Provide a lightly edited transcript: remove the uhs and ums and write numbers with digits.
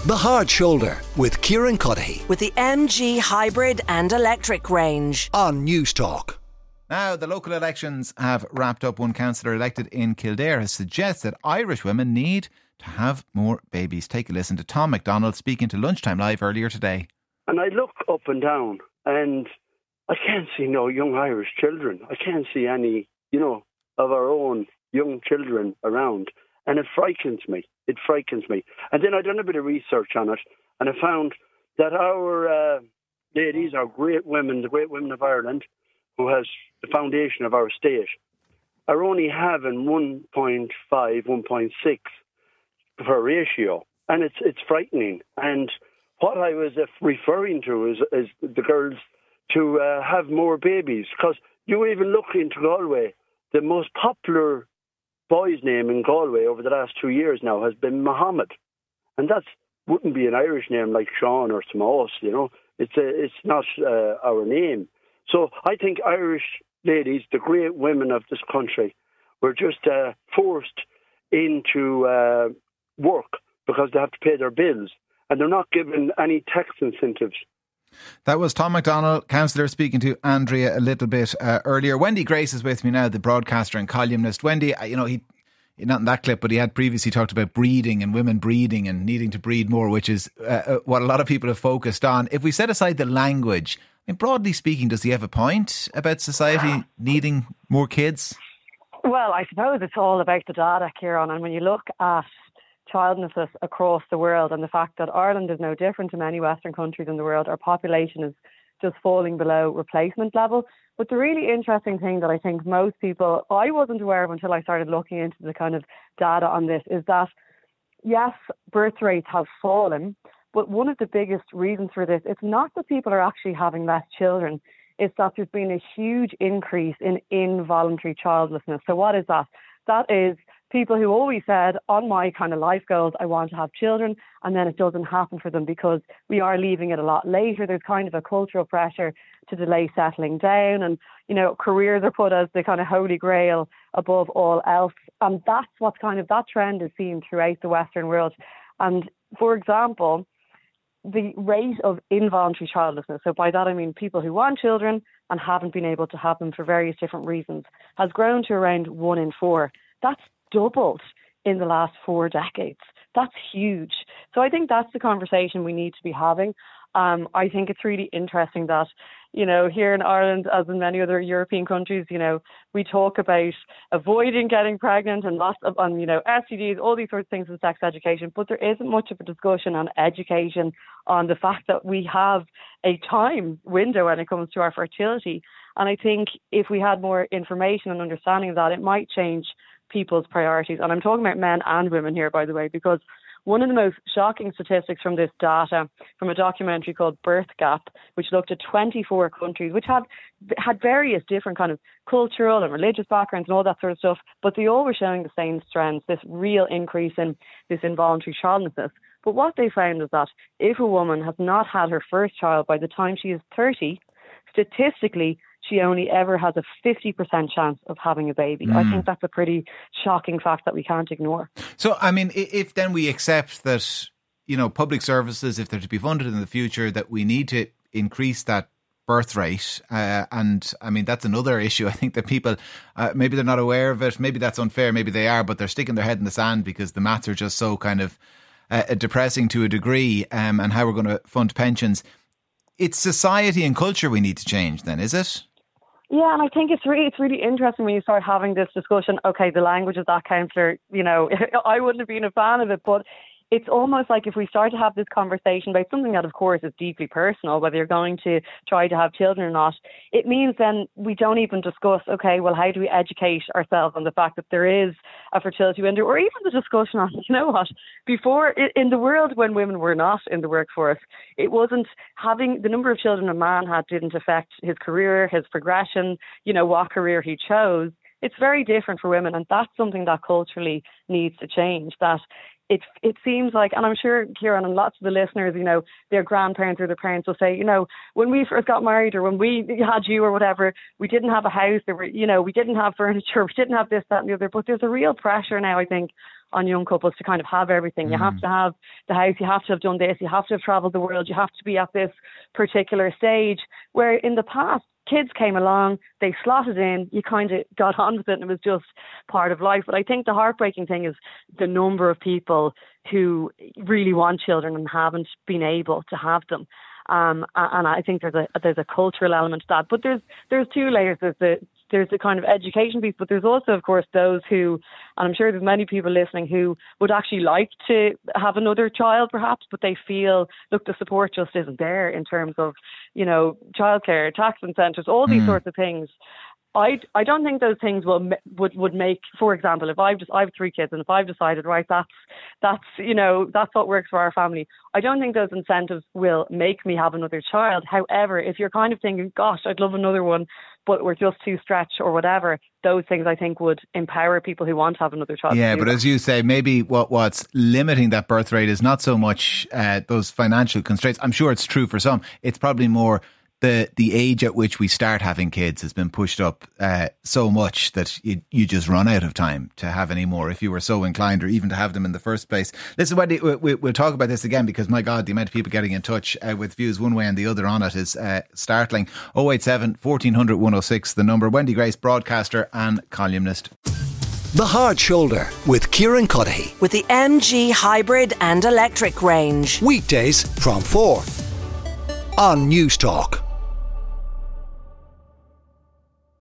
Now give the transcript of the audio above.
The Hard Shoulder with Kieran Cuddihy with the MG hybrid and electric range on News Talk. Now, the local elections have wrapped up. One councillor elected in Kildare has suggested Irish women need to have more babies. Take a listen to Tom MacDonald speaking to Lunchtime Live earlier today. And I look up and down and I can't see no young Irish children. I can't see any, of our own young children around. And it frightens me. It frightens me. And then I done a bit of research on it, and I found that our ladies, our great women, the great women of Ireland, who has the foundation of our state, are only having 1.5, 1.6 per ratio. And it's frightening. And what I was referring to is the girls to have more babies. Because you even look into Galway, the most popular boy's name in Galway over the last 2 years now has been Mohammed, and that wouldn't be an Irish name like Sean or Tomas. It's not our name. So I think Irish ladies, the great women of this country, were just forced into work because they have to pay their bills, and they're not given any tax incentives. That was Tom MacDonald, councillor, speaking to Andrea a little bit earlier. Wendy Grace is with me now, the broadcaster and columnist. Wendy, he not in that clip, but he had previously talked about breeding and women breeding and needing to breed more, which is what a lot of people have focused on. If we set aside the language, broadly speaking, does he have a point about society needing more kids? Well, I suppose it's all about the data, Kieran, and when you look at childlessness across the world and the fact that Ireland is no different to many Western countries in the world, our population is just falling below replacement level. But the really interesting thing that I think most people, I wasn't aware of until I started looking into the kind of data on this, is that yes, birth rates have fallen, but one of the biggest reasons for this, it's not that people are actually having less children, it's that there's been a huge increase in involuntary childlessness. So what is that? That is people who always said, on my kind of life goals, I want to have children, and then it doesn't happen for them because we are leaving it a lot later. There's kind of a cultural pressure to delay settling down, and, careers are put as the kind of holy grail above all else. And that's what's that trend is seen throughout the Western world. And for example, the rate of involuntary childlessness, so by that I mean people who want children and haven't been able to have them for various different reasons, has grown to around 1 in 4. That's doubled in the last 4 decades. That's huge. So I think that's the conversation we need to be having. I think it's really interesting that, here in Ireland, as in many other European countries, we talk about avoiding getting pregnant and lots of, STDs, all these sorts of things in sex education, but there isn't much of a discussion on education on the fact that we have a time window when it comes to our fertility. And I think if we had more information and understanding of that, it might change people's priorities. And I'm talking about men and women here, by the way, because one of the most shocking statistics from this data, from a documentary called Birth Gap, which looked at 24 countries, which had various different kind of cultural and religious backgrounds and all that sort of stuff, but they all were showing the same trends, this real increase in this involuntary childlessness. But what they found is that if a woman has not had her first child by the time she is 30, statistically, she only ever has a 50% chance of having a baby. I think that's a pretty shocking fact that we can't ignore. So, if then we accept that, public services, if they're to be funded in the future, that we need to increase that birth rate. That's another issue. I think that people, maybe they're not aware of it. Maybe that's unfair. Maybe they are, but they're sticking their head in the sand because the maths are just so kind of depressing to a degree, and how we're going to fund pensions. It's society and culture we need to change then, is it? Yeah, and I think it's really interesting when you start having this discussion. Okay, the language of that councillor, I wouldn't have been a fan of it, but it's almost like if we start to have this conversation about something that, of course, is deeply personal, whether you're going to try to have children or not, it means then we don't even discuss, okay, well, how do we educate ourselves on the fact that there is a fertility window, or even the discussion on, before, in the world when women were not in the workforce, it wasn't having the number of children a man had didn't affect his career, his progression, what career he chose. It's very different for women, and that's something that culturally needs to change. That it seems like, and I'm sure, Kieran, and lots of the listeners, you know, their grandparents or their parents will say, you know, when we first got married or when we had you or whatever, we didn't have a house, there were, you know, we didn't have furniture, we didn't have this, that and the other. But there's a real pressure now, I think, on young couples to kind of have everything. You have to have the house, you have to have done this, you have to have travelled the world, you have to be at this particular stage, where in the past, kids came along, they slotted in, you kind of got on with it and it was just part of life. But I think the heartbreaking thing is the number of people who really want children and haven't been able to have them. And I think there's a cultural element to that. But there's two layers. There's the kind of education piece, but there's also, of course, those who, and I'm sure there's many people listening who would actually like to have another child perhaps, but they feel, look, the support just isn't there in terms of, you know, childcare, tax incentives, all these sorts of things. I don't think those things would make, for example, if I have 3 kids and if I've decided, right, that's you know, that's what works for our family, I don't think those incentives will make me have another child. However, if you're kind of thinking, gosh, I'd love another one, but we're just too stretched or whatever, those things I think would empower people who want to have another child. Yeah, but as you say, maybe what's limiting that birth rate is not so much those financial constraints. I'm sure it's true for some. It's probably more the age at which we start having kids has been pushed up so much that you just run out of time to have any more if you were so inclined, or even to have them in the first place. Listen, Wendy, we'll talk about this again, because my God, the amount of people getting in touch with views one way and the other on it is startling. 087 1400 106, the number. Wendy Grace, broadcaster and columnist. The Hard Shoulder with Kieran Cuddihy. With the MG hybrid and electric range. Weekdays from 4 on News Talk.